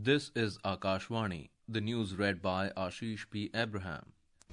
This is Akashvani, the news read by Ashish P. Abraham.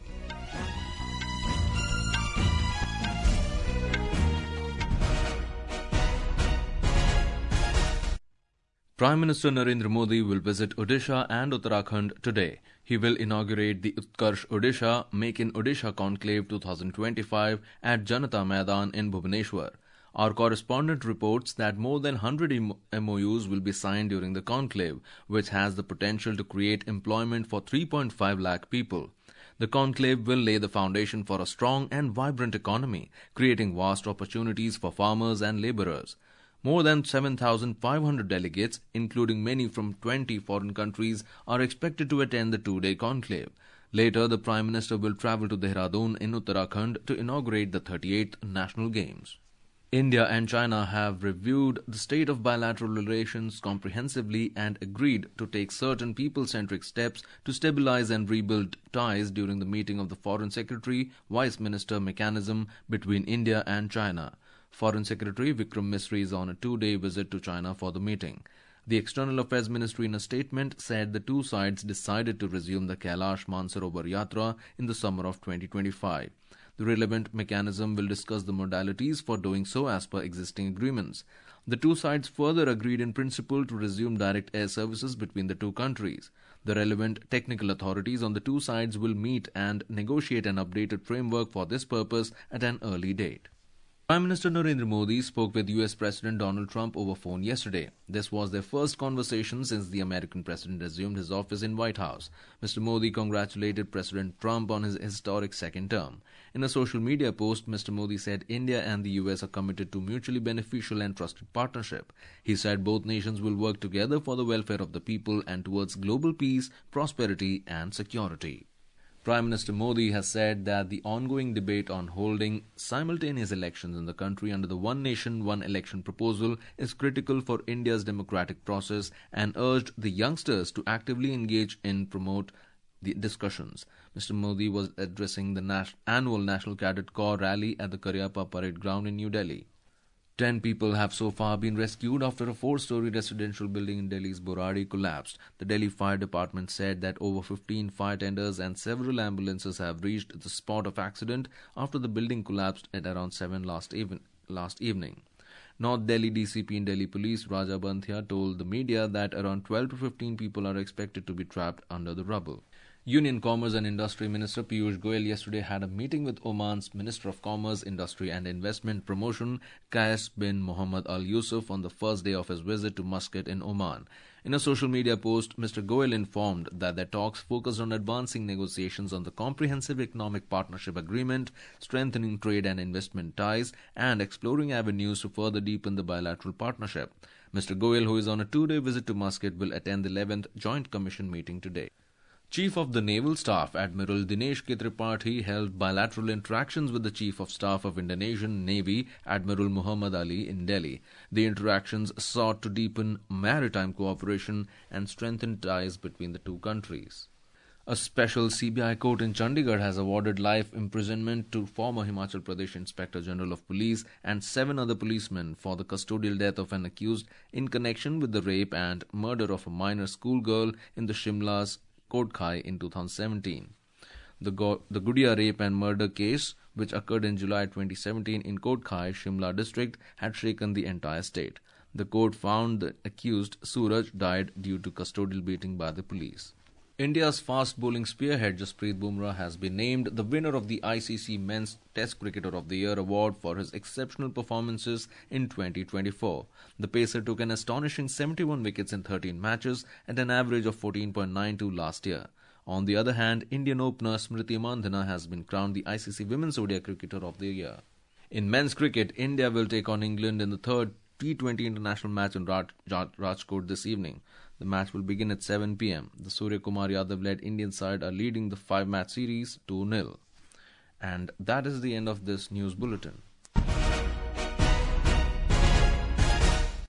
Prime Minister Narendra Modi will visit Odisha and Uttarakhand today. He will inaugurate the Utkarsh Odisha Make in Odisha Conclave 2025 at Janata Maidan in Bhubaneswar. Our correspondent reports that more than 100 MOUs will be signed during the conclave, which has the potential to create employment for 3.5 lakh people. The conclave will lay the foundation for a strong and vibrant economy, creating vast opportunities for farmers and labourers. More than 7,500 delegates, including many from 20 foreign countries, are expected to attend the two-day conclave. Later, the Prime Minister will travel to Dehradun in Uttarakhand to inaugurate the 38th National Games. India and China have reviewed the state of bilateral relations comprehensively and agreed to take certain people-centric steps to stabilize and rebuild ties during the meeting of the Foreign Secretary-Vice Minister mechanism between India and China. Foreign Secretary Vikram Misri is on a two-day visit to China for the meeting. The External Affairs Ministry in a statement said the two sides decided to resume the Kailash Mansarovar Yatra in the summer of 2025. The relevant mechanism will discuss the modalities for doing so as per existing agreements. The two sides further agreed in principle to resume direct air services between the two countries. The relevant technical authorities on the two sides will meet and negotiate an updated framework for this purpose at an early date. Prime Minister Narendra Modi spoke with US President Donald Trump over phone yesterday. This was their first conversation since the American president assumed his office in White House. Mr. Modi congratulated President Trump on his historic second term. In a social media post, Mr. Modi said India and the US are committed to mutually beneficial and trusted partnership. He said both nations will work together for the welfare of the people and towards global peace, prosperity and security. Prime Minister Modi has said that the ongoing debate on holding simultaneous elections in the country under the One Nation, One Election proposal is critical for India's democratic process and urged the youngsters to actively engage and promote the discussions. Mr. Modi was addressing the annual National Cadet Corps rally at the Karyappa Parade Ground in New Delhi. 10 people have so far been rescued after a 4-story residential building in Delhi's Borari collapsed. The Delhi Fire Department said that over 15 fire tenders and several ambulances have reached the spot of accident after the building collapsed at around 7 last evening. North Delhi DCP in Delhi Police Raja Banthia told the media that around 12 to 15 people are expected to be trapped under the rubble. Union Commerce and Industry Minister Piyush Goyal yesterday had a meeting with Oman's Minister of Commerce, Industry and Investment Promotion, Qais bin Mohammed Al Yusuf, on the first day of his visit to Muscat in Oman. In a social media post, Mr. Goyal informed that their talks focused on advancing negotiations on the Comprehensive Economic Partnership Agreement, strengthening trade and investment ties, and exploring avenues to further deepen the bilateral partnership. Mr. Goyal, who is on a two-day visit to Muscat, will attend the 11th Joint Commission meeting today. Chief of the Naval Staff Admiral Dinesh K. Tripathi held bilateral interactions with the Chief of Staff of Indonesian Navy Admiral Muhammad Ali in Delhi. The interactions sought to deepen maritime cooperation and strengthen ties between the two countries. A special CBI court in Chandigarh has awarded life imprisonment to former Himachal Pradesh Inspector General of Police and 7 other policemen for the custodial death of an accused in connection with the rape and murder of a minor schoolgirl in the Shimla's Kodkhai in 2017. The Gudia rape and murder case, which occurred in July 2017 in Kodkhai, Shimla district, had shaken the entire state. The court found the accused, Suraj, died due to custodial beating by the police. India's fast bowling spearhead Jasprit Bumrah has been named the winner of the ICC Men's Test Cricketer of the Year award for his exceptional performances in 2024. The pacer took an astonishing 71 wickets in 13 matches at an average of 14.92 last year. On the other hand, Indian opener Smriti Mandhana has been crowned the ICC Women's ODI Cricketer of the Year. In men's cricket, India will take on England in the third T20 international match in Rajkot this evening. The match will begin at 7 p.m. The Surya Kumar Yadav-led Indian side are leading the 5-match series 2-0. And that is the end of this news bulletin.